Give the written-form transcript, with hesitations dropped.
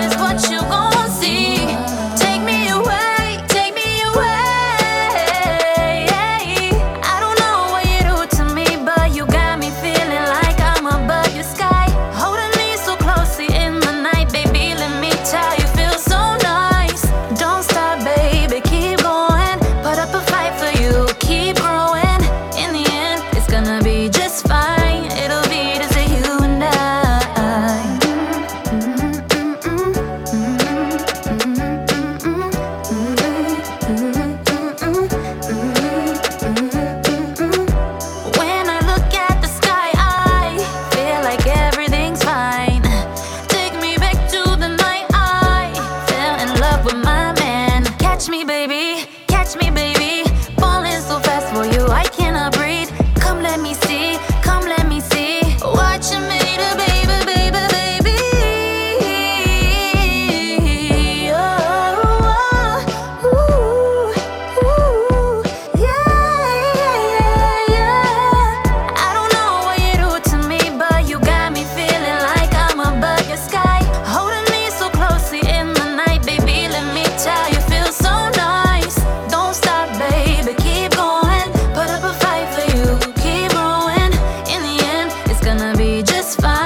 is what you gon' see. Take me away, take me away. I don't know what you do to me, but you got me feeling like I'm above your sky. Holding me so closely in the night, baby, let me tell you, feel so nice. Don't stop, baby, keep going. Put up a fight for you, keep growing. In the end, it's gonna be just fine. It'll be just you and I. When I look at the sky, I feel like everything's fine. Take me back to the night I fell in love with my man. Catch me, baby, catch me, baby. Falling so fast for you, I cannot breathe. Come let me see, come let me see what you made of, baby, baby, baby. Oh, ooh, ooh, yeah. I don't know what you do to me, but you got me feeling like I'm above your sky. Holding me so closely in the night, baby, let me tell you, feel so nice. Don't stop, baby, keep going. Put up a fight for you, keep growing. In the end, it's gonna be just fine.